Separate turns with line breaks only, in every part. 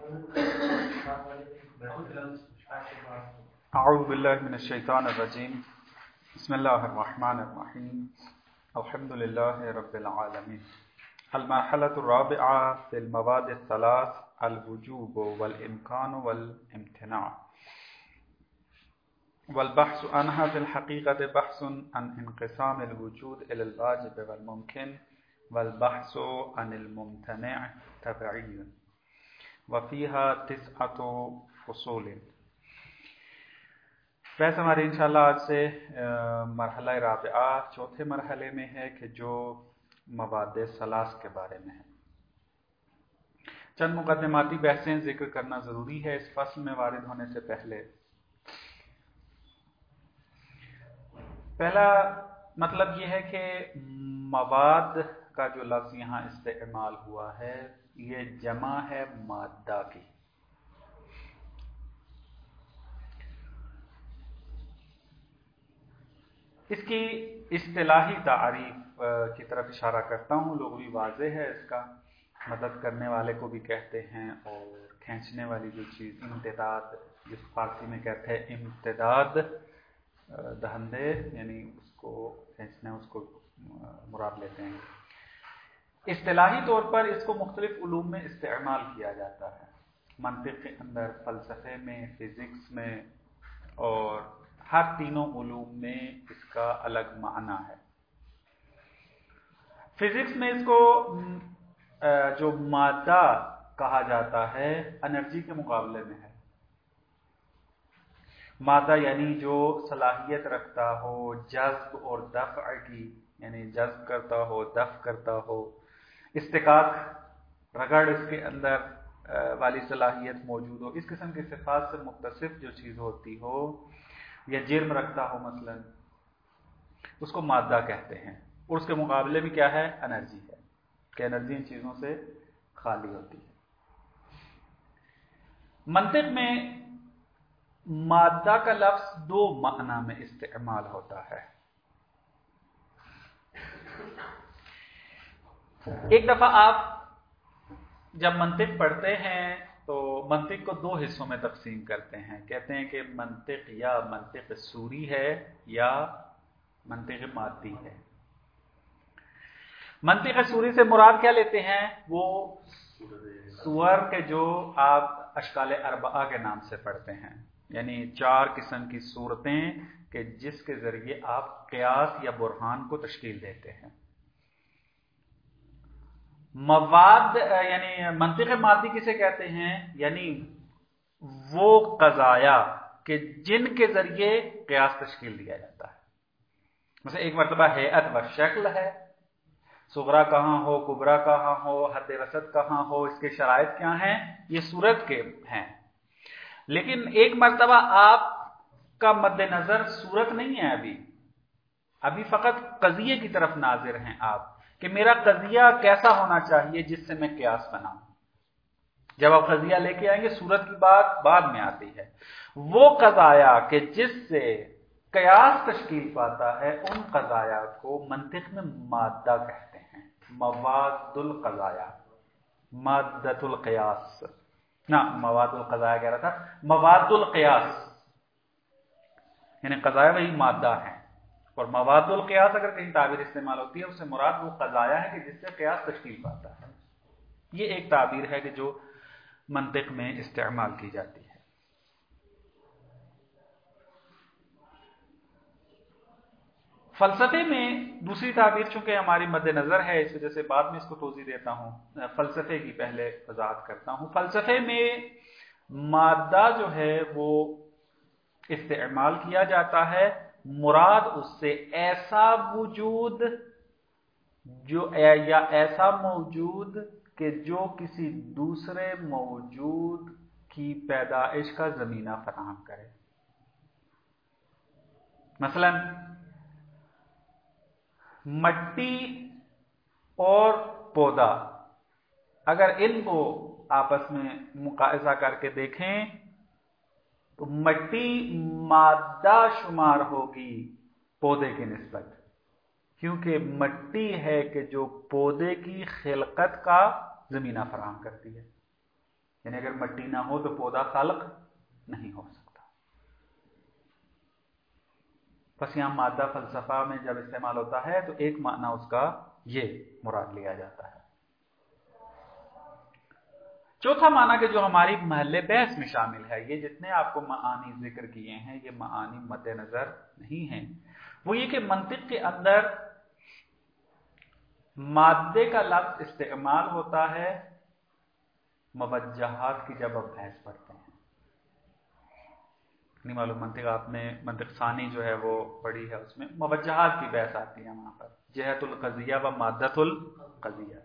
اعوذ باللہ من الشیطان الرجیم بسم اللہ الرحمن الرحیم الحمد للہ رب العالمین المرحلة الرابعة في المواد الثلاث الوجوب والامکان والامتناع والبحث عنها في الحقيقة بحث عن انقسام الوجود إلى الواجب والممكن والبحث عن الممتنع تبعي وفيها 9 فصول. بحث ہماری انشاءاللہ آج سے مرحلہ رابعہ چوتھے مرحلے میں ہے کہ جو مواد ثلاث کے بارے میں ہے. چند مقدماتی بحثیں ذکر کرنا ضروری ہے اس فصل میں وارد ہونے سے پہلے. پہلا مطلب یہ ہے کہ مواد کا جو لفظ یہاں استعمال ہوا ہے یہ جمع ہے مادہ کی. اس کی اصطلاحی تعریف کی طرف اشارہ کرتا ہوں. لغوی واضح ہے اس کا. مدد کرنے والے کو بھی کہتے ہیں اور کھینچنے والی جو چیز امتداد جس فارسی میں کہتے ہیں امتداد دہندے یعنی اس کو کھینچنا اس کو مراد لیتے ہیں. اصطلاحی طور پر اس کو مختلف علوم میں استعمال کیا جاتا ہے. منطق کے اندر، فلسفے میں، فزکس میں اور ہر تینوں علوم میں اس کا الگ معنی ہے. فزکس میں اس کو جو مادہ کہا جاتا ہے انرجی کے مقابلے میں ہے. مادہ یعنی جو صلاحیت رکھتا ہو جذب اور دفع کی، یعنی جذب کرتا ہو دفع کرتا ہو، استقاق رگڑ اس کے اندر والی صلاحیت موجود ہو، اس قسم کی صفات سے متصف جو چیز ہوتی ہو یا جرم رکھتا ہو مثلا، اس کو مادہ کہتے ہیں. اور اس کے مقابلے میں کیا ہے؟ انرجی ہے کہ انرجی ان چیزوں سے خالی ہوتی ہے. منطق میں مادہ کا لفظ 2 معنی میں استعمال ہوتا ہے. ایک دفعہ آپ جب منطق پڑھتے ہیں تو منطق کو 2 حصوں میں تقسیم کرتے ہیں. کہتے ہیں کہ منطق یا منطق صوری ہے یا منطق مادی ہے. منطق صوری سے مراد کیا لیتے ہیں؟ وہ صور کے جو آپ اشکال اربعہ کے نام سے پڑھتے ہیں، یعنی 4 قسم کی صورتیں کہ جس کے ذریعے آپ قیاس یا برہان کو تشکیل دیتے ہیں. مواد یعنی منطق مادی کسے کہتے ہیں؟ یعنی وہ قضایا کہ جن کے ذریعے قیاس تشکیل دیا جاتا ہے. مثلا ایک مرتبہ ہیئت و شکل ہے، صغرا کہاں ہو، کبرا کہاں ہو، حد وسط کہاں ہو، اس کے شرائط کیا ہیں، یہ صورت کے ہیں. لیکن ایک مرتبہ آپ کا مد نظر صورت نہیں ہے، ابھی فقط قضیے کی طرف ناظر ہیں آپ کہ میرا قضیہ کیسا ہونا چاہیے جس سے میں قیاس بناؤں. جب آپ قضیہ لے کے آئیں گے صورت کی بات بعد میں آتی ہے. وہ قضایا کہ جس سے قیاس تشکیل پاتا ہے ان قضایا کو منطق میں مادہ کہتے ہیں. مواد القضایا، مادۃ القیاس، نہ مواد القضایا کہہ رہا تھا، مواد القیاس یعنی قضایا وہی مادہ ہیں. اور مواد القیاس اگر کہیں تعبیر استعمال ہوتی ہے اس سے مراد وہ قضایا ہے کہ جس سے قیاس تشکیل پاتا ہے. یہ ایک تعبیر ہے کہ جو منطق میں استعمال کی جاتی ہے. فلسفے میں دوسری تعبیر چونکہ ہماری مد نظر ہے اس وجہ سے بعد میں اس کو توضیح دیتا ہوں، فلسفے کی پہلے وضاحت کرتا ہوں. فلسفے میں مادہ جو ہے وہ استعمال کیا جاتا ہے، مراد اس سے ایسا وجود جو یا ایسا موجود کہ جو کسی دوسرے موجود کی پیدائش کا زمینہ فراہم کرے. مثلا مٹی اور پودا اگر ان کو آپس میں مقایسہ کر کے دیکھیں تو مٹی مادہ شمار ہوگی پودے کی نسبت، کیونکہ مٹی ہے کہ جو پودے کی خلقت کا زمینہ فراہم کرتی ہے. یعنی اگر مٹی نہ ہو تو پودا خلق نہیں ہو سکتا. بس یہاں مادہ فلسفہ میں جب استعمال ہوتا ہے تو ایک معنی اس کا یہ مراد لیا جاتا ہے. چوتھا معنی کہ جو ہماری محل بحث میں شامل ہے، یہ جتنے آپ کو معانی ذکر کیے ہیں یہ معانی مد نظر نہیں ہیں، وہ یہ کہ منطق کے اندر مادے کا لفظ استعمال ہوتا ہے موجہات کی جب آپ بحث پڑھتے ہیں. نہیں معلوم منطق آپ نے منطق ثانی جو ہے وہ پڑھی ہے، اس میں موجہات کی بحث آتی ہے وہاں پر جہت القضیہ و مادت القضیہ.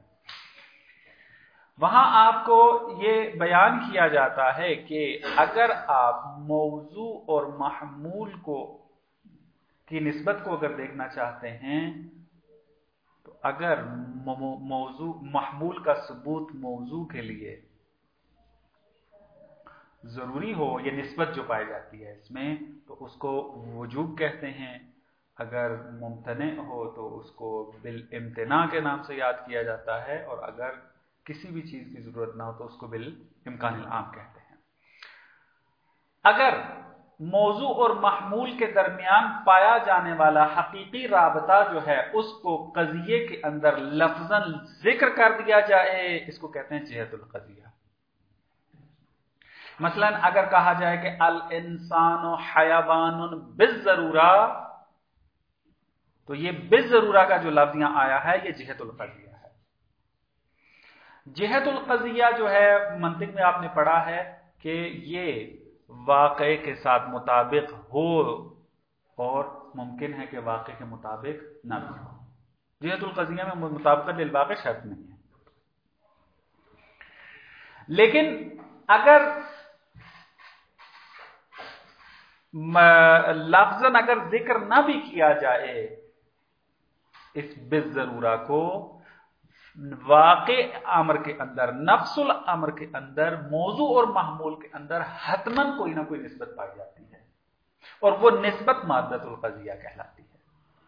وہاں آپ کو یہ بیان کیا جاتا ہے کہ اگر آپ موضوع اور محمول کی نسبت کو اگر دیکھنا چاہتے ہیں تو اگر موضوع محمول کا ثبوت موضوع کے لیے ضروری ہو، یہ نسبت جو پائی جاتی ہے اس میں، تو اس کو وجوب کہتے ہیں. اگر ممتنع ہو تو اس کو بالامتناع کے نام سے یاد کیا جاتا ہے، اور اگر کسی بھی چیز کی ضرورت نہ ہو تو اس کو بالامکان العام کہتے ہیں. اگر موضوع اور محمول کے درمیان پایا جانے والا حقیقی رابطہ جو ہے اس کو قضیے کے اندر لفظاً ذکر کر دیا جائے، اس کو کہتے ہیں جہت القضیہ. مثلا اگر کہا جائے کہ الانسان حیوان بالضرورہ، تو یہ بالضرورہ کا جو لفظ یہاں آیا ہے یہ جہت القضیہ ہے. جہت القضیہ جو ہے منطق میں آپ نے پڑھا ہے کہ یہ واقعے کے ساتھ مطابق ہو اور ممکن ہے کہ واقعے کے مطابق نہ بھی ہو. جہت القضیہ میں مطابقت للواقع شرط نہیں ہے. لیکن اگر لفظاً اگر ذکر نہ بھی کیا جائے اس بالضرورہ کو، واقع امر کے اندر، نفس الامر کے اندر، موضوع اور محمول کے اندر حتماً کوئی نہ کوئی نسبت پائی جاتی ہے، اور وہ نسبت مادت القضیہ کہلاتی ہے،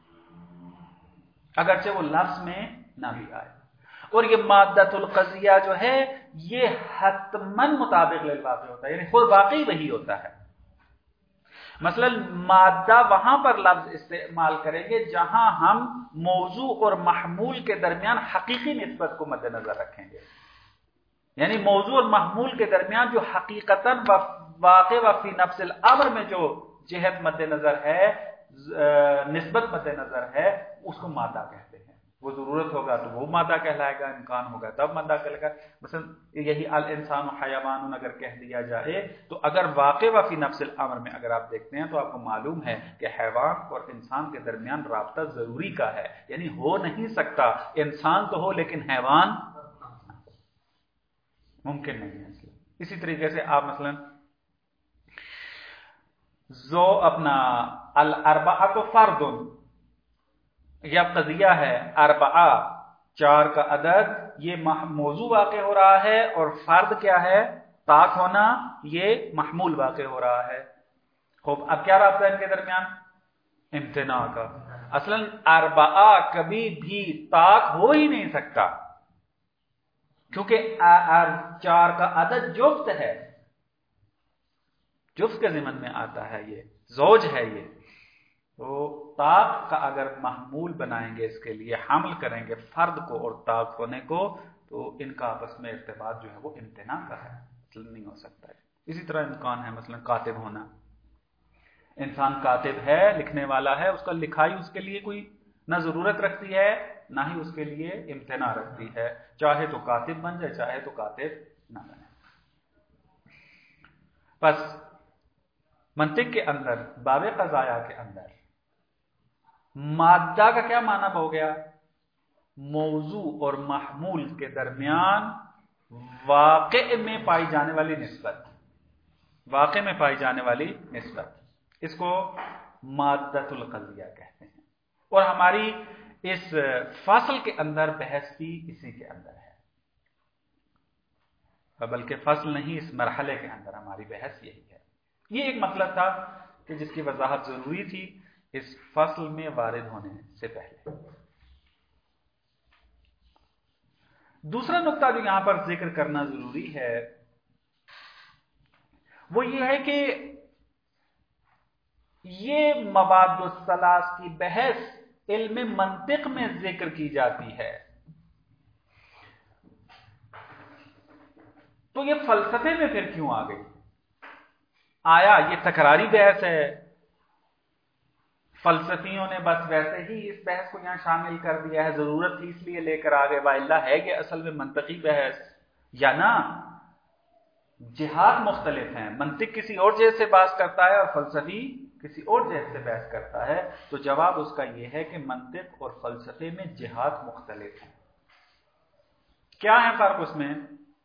اگرچہ وہ لفظ میں نہ بھی آئے. اور یہ مادت القضیہ جو ہے یہ حتماً مطابق للواقع ہوتا ہے، یعنی خود واقعی وہی ہوتا ہے. مثلا مادہ وہاں پر لفظ استعمال کریں گے جہاں ہم موضوع اور محمول کے درمیان حقیقی نسبت کو مد نظر رکھیں گے، یعنی موضوع اور محمول کے درمیان جو حقیقتاً واقع و فی نفس الامر میں جو جہت مد نظر ہے، نسبت مد نظر ہے، اس کو مادہ کہتے ہیں. وہ ضرورت ہوگا تو وہ مادہ کہلائے گا، امکان ہوگا تب مادہ کہلائے گا. مثلا یہی الانسان حیوان اگر کہہ دیا جائے تو اگر واقع و فی نفس الامر میں اگر آپ دیکھتے ہیں تو آپ کو معلوم ہے کہ حیوان اور انسان کے درمیان رابطہ ضروری کا ہے، یعنی ہو نہیں سکتا انسان تو ہو لیکن حیوان ممکن نہیں ہے. اسی طریقے سے آپ مثلا اپنا الاربعۃ فرد، یہ قضیہ ہے اربعہ، 4 کا عدد، یہ موضوع واقع ہو رہا ہے، اور فرد کیا ہے، طاق ہونا، یہ محمول واقع ہو رہا ہے. خوب اب کیا رابطہ ان کے درمیان؟ امتناع کا. اصلا اربعہ کبھی بھی طاق ہو ہی نہیں سکتا کیونکہ 4 کا عدد جفت ہے، جفت کے ضمن میں آتا ہے، یہ زوج ہے. یہ تو طاق کا اگر محمول بنائیں گے، اس کے لیے حمل کریں گے فرد کو اور طاق ہونے کو، تو ان کا آپس میں ارتباط جو ہے وہ امتناع کا ہے، نہیں ہو سکتا ہے. اسی طرح امکان ہے مثلا کاتب ہونا، انسان کاتب ہے، لکھنے والا ہے، اس کا لکھائی اس کے لیے کوئی نہ ضرورت رکھتی ہے نہ ہی اس کے لیے امتناع رکھتی ہے، چاہے تو کاتب بن جائے چاہے تو کاتب نہ بنے. بس منطق کے اندر، باب قضایا کے اندر مادہ کا کیا معنی ہو گیا؟ موضوع اور محمول کے درمیان واقع میں پائی جانے والی نسبت، واقع میں پائی جانے والی نسبت، اس کو مادت القضیہ کہتے ہیں. اور ہماری اس فصل کے اندر بحث بھی اسی کے اندر ہے، بلکہ فصل نہیں، اس مرحلے کے اندر ہماری بحث یہی ہے. یہ ایک مطلب تھا کہ جس کی وضاحت ضروری تھی اس فصل میں وارد ہونے سے پہلے. دوسرا نقطہ جو یہاں پر ذکر کرنا ضروری ہے وہ یہ ہے کہ یہ مواد الثلاث کی بحث علم منطق میں ذکر کی جاتی ہے، تو یہ فلسفے میں پھر کیوں آ گئی؟ آیا یہ تکراری بحث ہے، فلسفیوں نے بس ویسے ہی اس بحث کو یہاں شامل کر دیا ہے، ضرورت تھی اس لیے لے کر آ گئے، والا ہے کہ اصل میں منطقی بحث، یا نا جہات مختلف ہیں، منطق کسی اور جہت سے بحث کرتا ہے اور فلسفی کسی اور جہت سے بحث کرتا ہے؟ تو جواب اس کا یہ ہے کہ منطق اور فلسفے میں جہات مختلف ہیں۔ کیا ہے فرق اس میں؟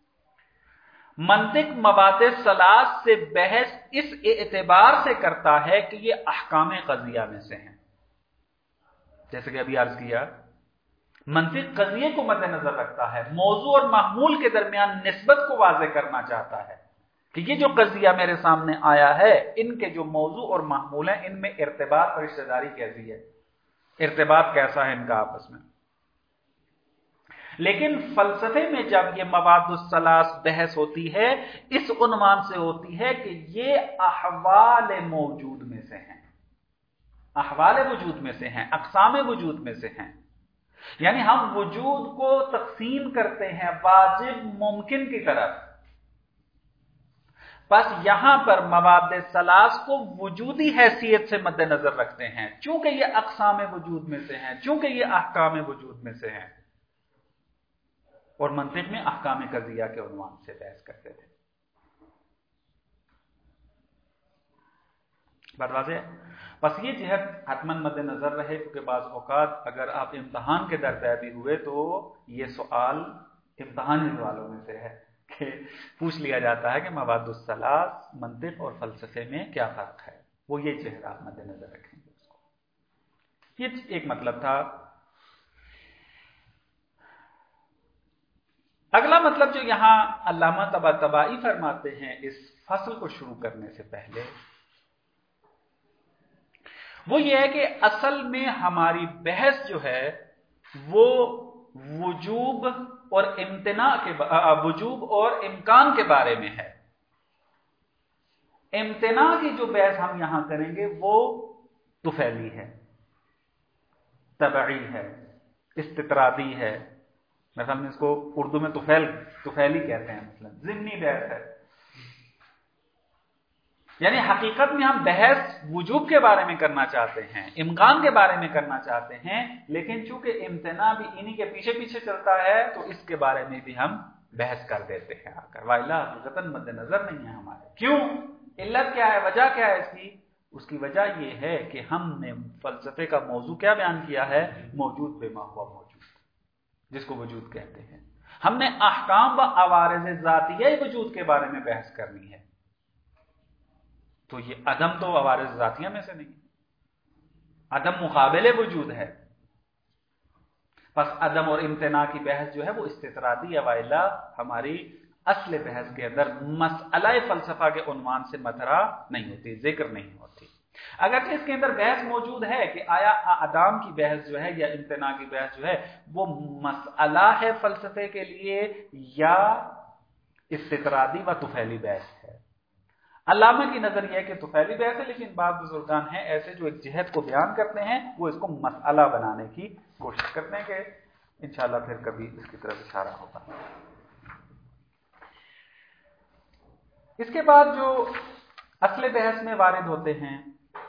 منطق مواد ثلاث سے بحث اس اعتبار سے کرتا ہے کہ یہ احکام قضیہ میں سے ہیں، جیسے کہ ابھی عرض کیا، منطق قضیے کو مد نظر رکھتا ہے، موضوع اور محمول کے درمیان نسبت کو واضح کرنا چاہتا ہے کہ یہ جو قضیہ میرے سامنے آیا ہے، ان کے جو موضوع اور محمول ہیں، ان میں ارتباط اور رشتہ داری کیسی ہے، ارتباط کیسا ہے ان کا آپس میں۔ لیکن فلسفے میں جب یہ مواد الثلاث بحث ہوتی ہے، اس عنوان سے ہوتی ہے کہ یہ احوال موجود میں سے ہیں، احوال وجود میں سے ہیں، اقسام وجود میں سے ہیں، یعنی ہم وجود کو تقسیم کرتے ہیں واجب ممکن کی طرف، بس یہاں پر مواد ثلاث کو وجودی حیثیت سے مد نظر رکھتے ہیں، چونکہ یہ اقسام وجود میں سے ہیں، چونکہ یہ احکام وجود میں سے ہیں، اور منطق میں احکام قضیہ کے عنوان سے بحث کرتے تھے۔ بات واضح ہے؟ بس یہ جہت حتماً مد نظر رہے، کیونکہ بعض اوقات اگر آپ امتحان کے در پہ بھی ہوئے تو یہ سوال امتحانی سوالوں میں سے ہے کہ پوچھ لیا جاتا ہے کہ مواد الثلاث منطق اور فلسفے میں کیا فرق ہے، وہ یہ جہت آپ مد نظر رکھیں گے اس کو۔ یہ ایک مطلب تھا۔ اگلا مطلب جو یہاں علامہ طباطبائی فرماتے ہیں اس فصل کو شروع کرنے سے پہلے، وہ یہ ہے کہ اصل میں ہماری بحث جو ہے وہ وجوب اور امتناع کے وجوب اور امکان کے بارے میں ہے۔ امتناع کی جو بحث ہم یہاں کریں گے وہ طفیلی ہے، طبعی ہے، استطرادی ہے، مثلا اس کو اردو میں طفیلی کہتے ہیں، مثلا ضمنی بحث ہے، یعنی حقیقت میں ہم بحث وجوب کے بارے میں کرنا چاہتے ہیں، امکان کے بارے میں کرنا چاہتے ہیں، لیکن چونکہ امتناع بھی انہی کے پیچھے پیچھے چلتا ہے تو اس کے بارے میں بھی ہم بحث کر دیتے ہیں آ کر، والا حقیقت مد نظر نہیں ہے ہمارے۔ کیوں؟ علت کیا ہے، وجہ کیا ہے اس کی؟ اس کی وجہ یہ ہے کہ ہم نے فلسفے کا موضوع کیا بیان کیا ہے؟ موجود بما ہوا موجود، جس کو وجود کہتے ہیں۔ ہم نے احکام و عوارض ذاتیہ وجود کے بارے میں بحث کرنی ہے، تو یہ عدم تو عوارض ذاتیہ میں سے نہیں، عدم مقابل وجود ہے، پس عدم اور امتناع کی بحث جو ہے وہ استطرادی یا وائلہ ہماری اصل بحث کے اندر مسئلہ فلسفہ کے عنوان سے مطرح نہیں ہوتی، ذکر نہیں ہوتی۔ اگرچہ اس کے اندر بحث موجود ہے کہ آیا عدم کی بحث جو ہے یا امتناع کی بحث جو ہے وہ مسئلہ ہے فلسفے کے لیے یا استطرادی و طفیلی بحث ہے۔ علامہ کی نظر یہ ہے کہ طفیلی بحث ہے، لیکن بعض بزرگان ہیں ایسے جو ایک جہت کو بیان کرتے ہیں، وہ اس کو مسئلہ بنانے کی کوشش کرتے ہیں، کہ انشاءاللہ پھر کبھی اس کی طرف اشارہ ہوگا۔ اس کے بعد جو اصل بحث میں وارد ہوتے ہیں،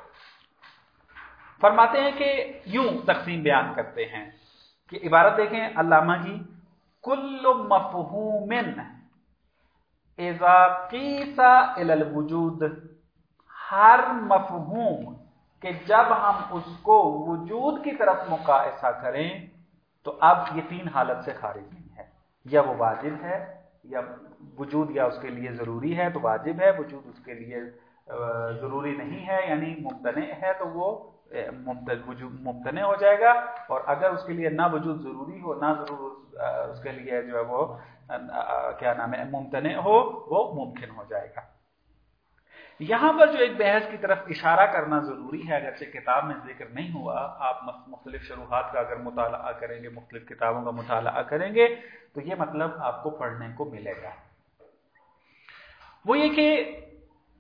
فرماتے ہیں کہ یوں تقسیم بیان کرتے ہیں کہ عبارت دیکھیں علامہ کی، کل مفہوم اذا قیس الی الوجود، ہر مفہوم کہ جب ہم اس کو وجود کی طرف مقایسہ کریں تو اب یہ تین حالت سے خارج نہیں ہے، یا وہ واجب ہے، یا وجود یا اس کے لیے ضروری ہے تو واجب ہے، وجود اس کے لیے ضروری نہیں ہے یعنی ممتنع ہے تو وہ ممتنع ہو جائے گا، اور اگر اس کے لیے نہ وجود ضروری ہو نہ ضرور اس کے لیے جو ہے وہ کیا نام ہے ممتنع ہو، وہ ممکن ہو جائے گا۔ یہاں پر جو ایک بحث کی طرف اشارہ کرنا ضروری ہے، اگرچہ کتاب میں ذکر نہیں ہوا، آپ مختلف شروحات کا اگر مطالعہ کریں گے، مختلف کتابوں کا مطالعہ کریں گے تو یہ مطلب آپ کو پڑھنے کو ملے گا۔ وہ یہ کہ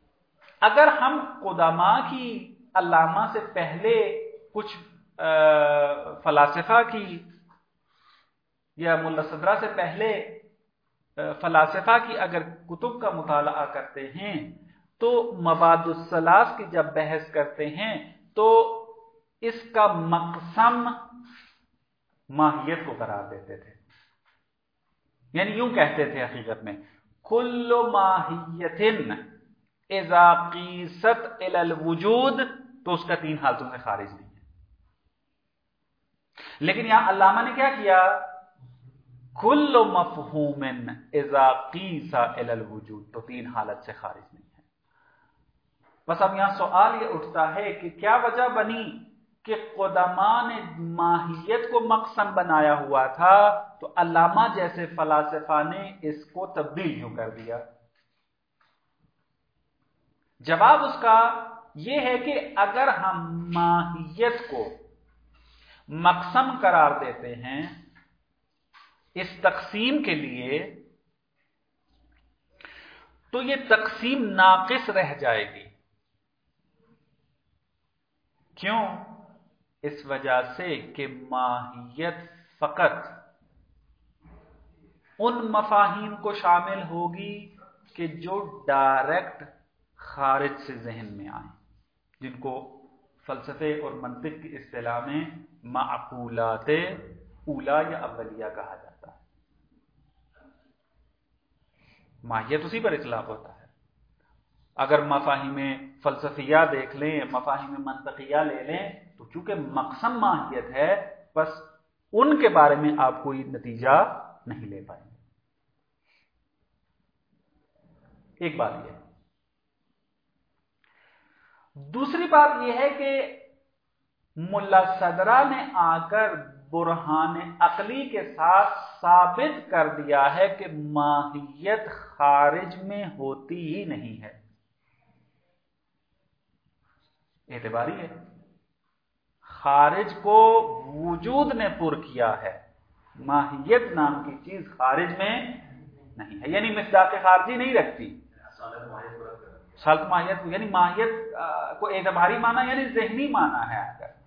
اگر ہم قدما کی علامہ سے پہلے کچھ فلاسفہ کی یا ملا صدرہ سے پہلے فلاسفہ کی اگر کتب کا مطالعہ کرتے ہیں تو مباد الثلاث کی جب بحث کرتے ہیں تو اس کا مقسم ماہیت کو قرار دیتے تھے. یعنی یوں کہتے تھے حقیقت میں کل ماہیت اذا قیست الی الوجود، تو اس کا 3 حالتوں سے خارج نہیں ہے. لیکن یہاں علامہ نے کیا کیا، کل مفہوم اذا قیس الی الوجود، تو 3 حالت سے خارج نہیں ہے. بس اب یہاں سوال یہ اٹھتا ہے کہ کیا وجہ بنی کہ قدما نے ماہیت کو مقسم بنایا ہوا تھا تو علامہ جیسے فلاسفہ نے اس کو تبدیل کیوں کر دیا؟ جواب اس کا یہ ہے کہ اگر ہم ماہیت کو مقسم قرار دیتے ہیں اس تقسیم کے لیے تو یہ تقسیم ناقص رہ جائے گی. کیوں؟ اس وجہ سے کہ ماہیت فقط ان مفاہیم کو شامل ہوگی کہ جو ڈائریکٹ خارج سے ذہن میں آئیں، جن کو فلسفے اور منطق کی اصطلاح میں معقولات اولا یا اولیہ کہا جاتا ہے. ماہیت اسی پر اطلاق ہوتا ہے. اگر مفاہیم فلسفیہ دیکھ لیں، مفاہیم منطقیہ لے لیں، تو چونکہ مقسم ماہیت ہے بس ان کے بارے میں آپ کوئی نتیجہ نہیں لے پائیں گے. ایک بات یہ. دوسری بات یہ ہے کہ ملا صدرہ نے آ کر برہان عقلی کے ساتھ ثابت کر دیا ہے کہ ماہیت خارج میں ہوتی ہی نہیں ہے. اعتباری ہے. خارج کو وجود نے پر کیا ہے، ماہیت نام کی چیز خارج میں نہیں ہے. یعنی مصداق خارجی نہیں رکھتی. سالت ماہیت یعنی ماہیت کو اعتباری معنی یعنی ذہنی معنی ہے.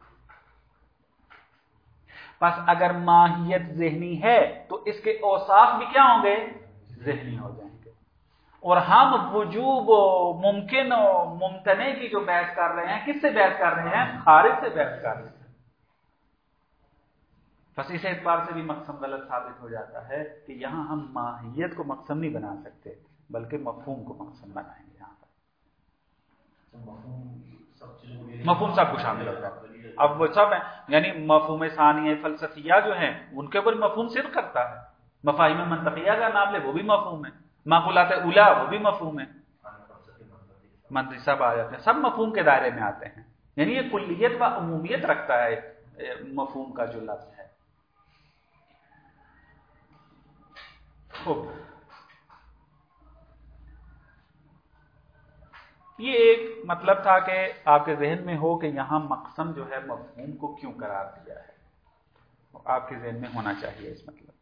بس اگر ماہیت ذہنی ہے تو اس کے اوصاف بھی کیا ہوں گے؟ ذہنی ہو جائیں گے. اور ہم وجوب و ممکن و ممتنع کی جو بحث کر رہے ہیں، کس سے بحث کر رہے ہیں؟ خارج سے بحث کر رہے ہیں. بس اس اعتبار سے بھی مقسم غلط ثابت ہو جاتا ہے کہ یہاں ہم ماہیت کو مقسم نہیں بنا سکتے بلکہ مفہوم کو مقسم بنائیں گے. یہاں پر مفہوم سب کو شامل ہوتا ہے. اب وہ سب ہیں، یعنی مفہوم ثانیہ فلسفیہ جو ہیں ان کے اوپر مفہوم صرف کرتا ہے. مفاہیم منطقیہ کا نام لے وہ بھی مفہوم ہے، معقولات اولا وہ بھی مفہوم ہے، منطق سب آ جاتے ہیں، سب مفہوم کے دائرے میں آتے ہیں. یعنی یہ کلیت و عمومیت رکھتا ہے مفہوم کا جو لفظ ہے. خوب، یہ ایک مطلب تھا کہ آپ کے ذہن میں ہو کہ یہاں مقسم جو ہے مفہوم کو کیوں قرار دیا ہے، آپ کے ذہن میں ہونا چاہیے اس مطلب.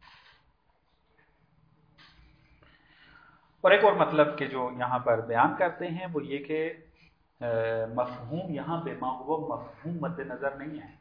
اور ایک اور مطلب کہ جو یہاں پر بیان کرتے ہیں وہ یہ کہ مفہوم یہاں بے ما ہوا مفہوم مد نظر نہیں ہے.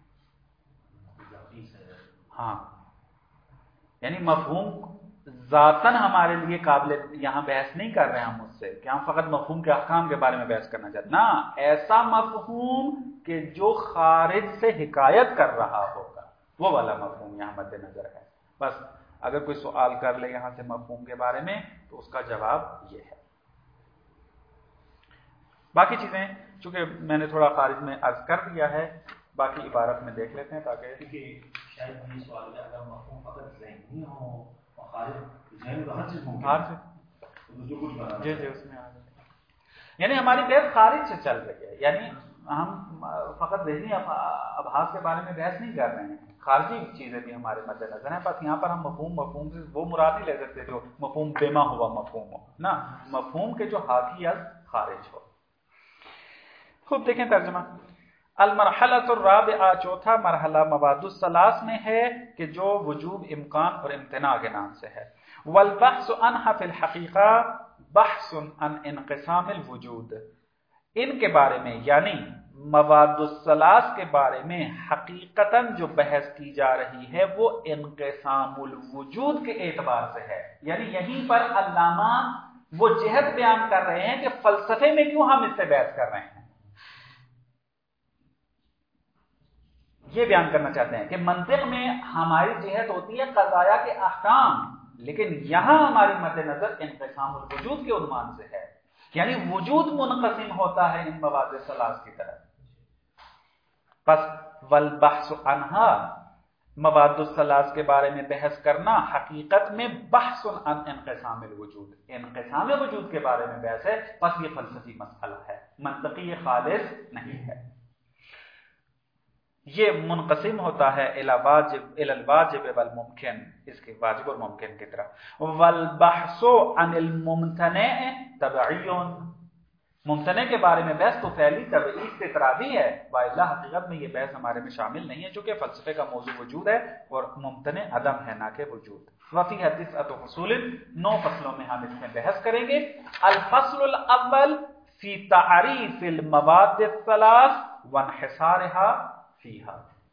ہاں، یعنی مفہوم ذاتاً ہمارے لیے قابل یہاں بحث نہیں کر رہے ہیں ہم اس سے کہ ہم فقط مفہوم کے احکام کے بارے میں بحث کرنا چاہتے ہیں. نا، ایسا مفہوم کہ جو خارج سے حکایت کر رہا ہوگا وہ والا مفہوم یہاں مد نظر ہے. بس اگر کوئی سوال کر لے یہاں سے مفہوم کے بارے میں تو اس کا جواب یہ ہے. باقی چیزیں چونکہ میں نے تھوڑا خارج میں عرض کر دیا ہے، باقی عبارت میں دیکھ لیتے ہیں تاکہ
شاید یہ سوال ہے اگر مفہوم فقط ذہنی ہو اور خارج ذہن کا ہر چیز ممکن ہے جو کچھ بنا
جی اس میں آ جائے. یعنی ہماری بحث خارج سے چل رہی ہے، یعنی ہم فقط ذہنی ابحاث کے بارے میں بحث نہیں کر رہے ہیں، خارجی چیزیں بھی ہمارے مد نظر ہیں. بس یہاں پر ہم مفہوم سے وہ مراد نہیں لے سکتے جو مفہوم بیما ہوا مفہوم ہو، نا، مفہوم کے جو حاکی از خارج ہو. خوب دیکھیں ترجمہ. المرحلۃ الرابعہ، چوتھا مرحلہ مباد الثلاث میں ہے کہ جو وجوب، امکان اور امتناع کے نام سے ہے. والبحث عنها فی الحقیقہ بحث عن انقسام الوجود. ان کے بارے میں یعنی مواد الثلاث کے بارے میں حقیقتاً جو بحث کی جا رہی ہے وہ انقسام الوجود کے اعتبار سے ہے. یعنی یہیں پر علامہ وہ جہت بیان کر رہے ہیں کہ فلسفے میں کیوں ہم اس سے بحث کر رہے ہیں. یہ بیان کرنا چاہتے ہیں کہ منطق میں ہماری جہت ہوتی ہے قضایا کے احکام، لیکن یہاں ہماری مد نظر انقسام الوجود کے عنوان سے ہے، یعنی وجود منقسم ہوتا ہے ان مواد ثلاث کی طرف. پس والبحث عنہا، مواد الثلاث کے بارے میں بحث کرنا حقیقت میں بحث عن انقسام الوجود، انقسام وجود کے بارے میں بحث ہے. پس یہ فلسفی مسئلہ ہے، منطقی خالص نہیں ہے. یہ منقسم ہوتا ہے الی الواجب والممکن، اس کے واجب اور ممکن کی طرف. والبحث عن الممتنع تبعی، ممتنع کے بارے میں بحث تو فعلی تبعید سے ترابی ہے، والا حقیقت میں یہ بحث ہمارے میں شامل نہیں ہے، چونکہ فلسفے کا موضوع وجود ہے اور ممتنع عدم ہے نہ کہ وجود. وفی حدیث فصول، 9 فصلوں میں ہم اس میں بحث کریں گے. الفصل الاول فی تعریف المواد الثلاث وانحصارها فیہا،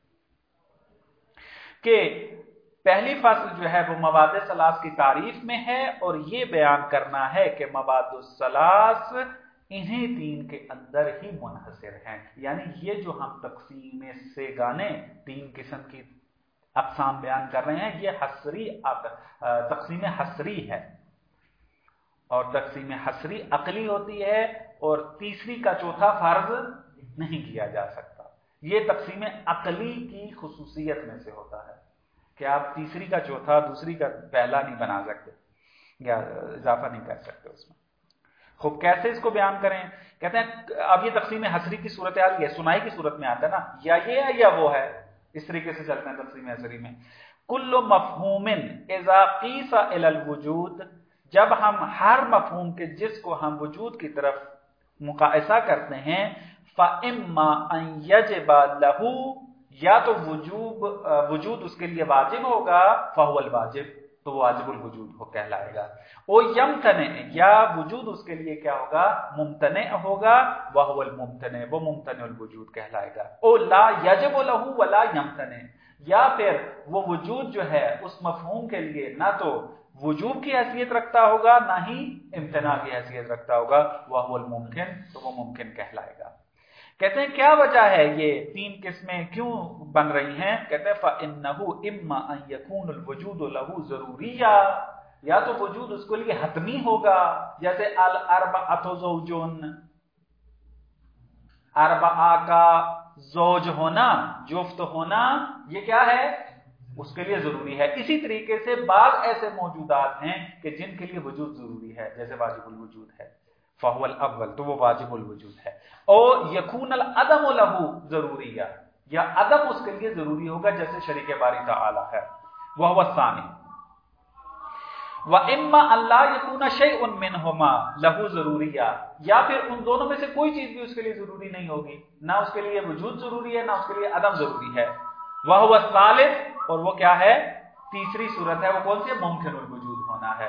کہ پہلی فصل جو ہے وہ مواد ثلاث کی تعریف میں ہے اور یہ بیان کرنا ہے کہ مواد الثلاث انہیں 3 کے اندر ہی منحصر ہیں. یعنی یہ جو ہم تقسیم سے گانے 3 قسم کی اقسام بیان کر رہے ہیں، یہ حصری تقسیم حصری ہے، اور تقسیم حصری عقلی ہوتی ہے اور تیسری کا چوتھا فرض نہیں کیا جا سکتا. یہ تقسیم عقلی کی خصوصیت میں سے ہوتا ہے کہ آپ تیسری کا چوتھا دوسری کا پہلا نہیں بنا سکتے یا اضافہ نہیں کر سکتے اس میں. خوب کیسے اس کو بیان کریں؟ کہتے ہیں اب یہ تقسیم حصری کی صورت حال یہ سنائی کی صورت میں آتا ہے نا، یا یہ ہے یا وہ ہے، اس طریقے سے چلتے ہیں تقسیم حصری میں. کل مفہوم اذا قیس الی الوجود، جب ہم ہر مفہوم کے جس کو ہم وجود کی طرف مقایسہ کرتے ہیں، فَإِمَّا أَن يَجِبَ لَهُ، یا تو وجود اس کے لیے واجب ہوگا، فَهُوَ الْوَاجِب، تو وہ واجب الوجود ہو کہلائے گا. او یمتنع، یا وجود اس کے لیے کیا ہوگا، ممتنع ہوگا، وَهُوَ الْمُمْتَنِع، وہ ممتنع الوجود کہلائے گا. او لا یجب له ولا یمتنع، یا پھر وہ وجود جو ہے اس مفہوم کے لیے نہ تو وجوب کی حیثیت رکھتا ہوگا نہ ہی امتناع کی حیثیت رکھتا ہوگا، وَهُوَ الْمُمْكِن، تو وہ ممکن کہلائے گا. کہتے ہیں کیا وجہ ہے یہ 3 قسمیں کیوں بن رہی ہیں؟ کہتے ہیں فَإِنَّهُ إِمَّا أَن يَكُونُ الْوُجُودُ لَهُ ضَرُورِيًّا، یا تو وجود اس کے لیے حتمی ہوگا، جیسے الْأَرْبَعَةُ زَوْجٌ، اربعہ کا زوج ہونا، جفت ہونا، یہ کیا ہے، اس کے لیے ضروری ہے. اسی طریقے سے بعض ایسے موجودات ہیں کہ جن کے لیے وجود ضروری ہے، جیسے واجب الوجود ہے، فَهُوَ الْأَوَّلُ، تو وہ واجب الوجود ہے. اور یکون العدم لہ ضروریہ، یا عدم اس کے لیے ضروری ہوگا، جیسے شریک باری تعالی ہے، وَهُوَ الثَّانِي. وَإِمَّا أَن لَّا يَكُونَ شَيْءٌ مِّنْهُمَا لَهُ ضَرُورِيًّا، یا پھر ان دونوں میں سے کوئی چیز بھی اس کے لیے ضروری نہیں ہوگی، نہ اس کے لیے وجود ضروری ہے نہ اس کے لیے عدم ضروری ہے. وَهُوَ الثَّالِثُ، اور وہ کیا ہے، تیسری صورت ہے، وہ کون سی ہے، ممکن الوجود ہونا ہے.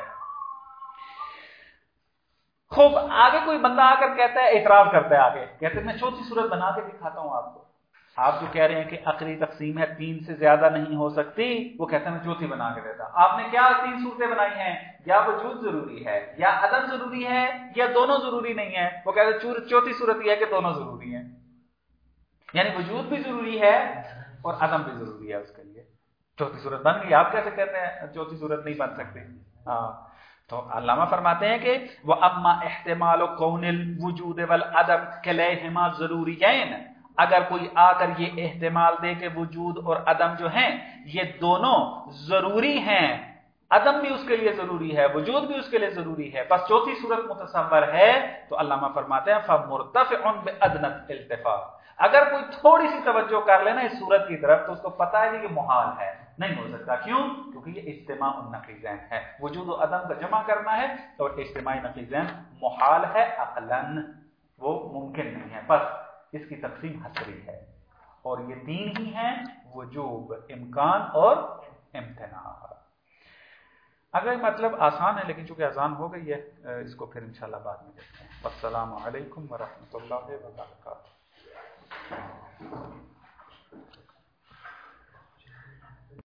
خوب آگے کوئی بندہ آ کر کہتا ہے، اعتراض کرتا ہے، آگے کہتے ہیں میں چوتھی صورت بنا کے دکھاتا ہوں آپ کو. آپ جو کہہ رہے ہیں کہ عقلی تقسیم ہے 3 سے زیادہ نہیں ہو سکتی، وہ کہتے ہیں میں چوتھی بنا کے دیتا. آپ نے کیا 3 صورتیں بنائی ہیں، یا وجود ضروری ہے یا عدم ضروری ہے یا دونوں ضروری نہیں ہے. وہ کہتے ہیں چوتھی صورت یہ ہے کہ دونوں ضروری ہیں، یعنی وجود بھی ضروری ہے اور عدم بھی ضروری ہے اس کے لیے. چوتھی صورت بن گئی. آپ کیسے کہتے ہیں چوتھی صورت نہیں بن سکتی؟ ہاں، تو علامہ فرماتے ہیں کہ وَأَمَّا احتمال كَوْنِ الْوُجُودِ وَالْعَدَمِ كَلَيْهِمَا ضَرُورِيَّيْنِ، اگر کوئی آ کر یہ احتمال دے کہ وجود اور عدم جو ہیں یہ دونوں ضروری ہیں، عدم بھی اس کے لیے ضروری ہے، وجود بھی اس کے لیے ضروری ہے، بس چوتھی صورت متصور ہے، تو علامہ فرماتے ہیں فَمُرْتَفِعٌ بِأَدْنَى الْالْتِفَاقِ، اگر کوئی تھوڑی سی توجہ کر لینا اس صورت کی طرف تو اس کو پتا ہے کہ یہ محال ہے، نہیں ہو سکتا. کیوں؟ کیونکہ یہ اجتماع النقیضین ہے، وجود و عدم کا جمع کرنا ہے اور اجتماع نقیضین محال ہے، عقلاً وہ ممکن نہیں ہے. بس اس کی تقسیم حصری ہے اور یہ 3 ہی ہیں، وجوب، امکان اور امتناع. اگر مطلب آسان ہے لیکن چونکہ اذان ہو گئی ہے اس کو پھر انشاءاللہ بعد میں دیکھتے ہیں۔ السلام علیکم ورحمۃ اللہ وبرکاتہ۔